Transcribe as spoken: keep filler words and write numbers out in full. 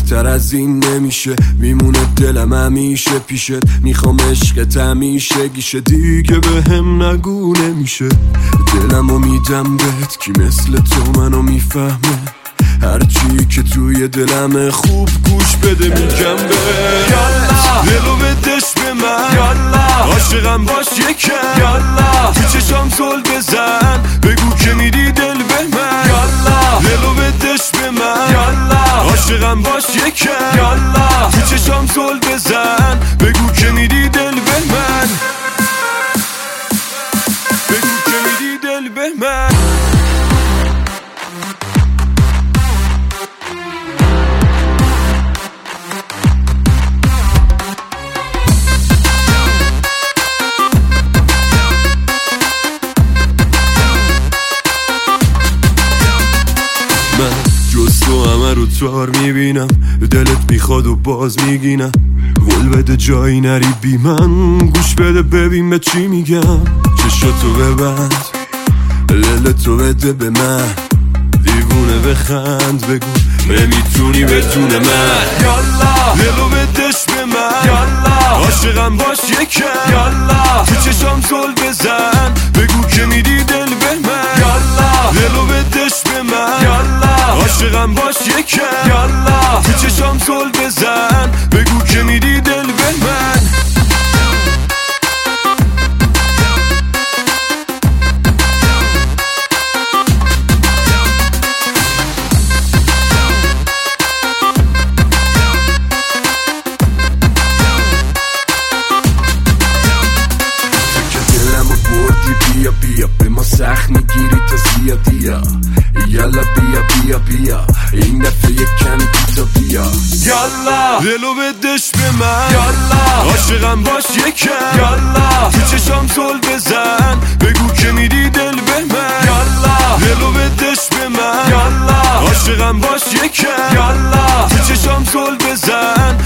بهتر از این نمیشه، میمونه دلم همیشه پیشت، میخوام عشقت همیشه گیشه، دیگه به هم نگو نمیشه. دلمو میدم بهت کی مثل تو منو میفهمه، هرچی که توی دلمه خوب گوش بده میگم بهت. یالا دلو بدش به من، یالا عاشقم باش یکم، یالا تو چشام زل بزن بگو که میدی دل به من، یالا دلو بدش به من، یالا عاشقم باش یکم، یالا تو چشام زل بزن بگو که میدی دل به من، بگو که میدی دل به من. من جز تو همه رو تار میبینم، دلت میخواد و باز میگینم، قول بده جایی نری بی من، گوش بده ببین به چی میگم، چشاتو ببند دلتو بده به من، دیوونه بخند بگو نمیتونی بدون من، یالا دلو بدش به من، یالا عاشقم باش یکم، یالا تو چشام زل بزن بگو که میدی دل به من، یالا دلو بدش به من، یالا عاشقم باش یکم، یالا تو چشام زل بزن بگو که میدی دل به من. بیا بیا به ما سخت میگیری تا زیادیا، یالا بیا بیا بیا این دفعه یک کمی پیتا بیا، یالا دلو بدش به من، یالا عاشقم باش یکم، یالا تو چشام زل بزن بگو که میدی دل به من، یالا دلو بدش به من، یالا عاشقم باش یکم، یالا تو چشام زل بزن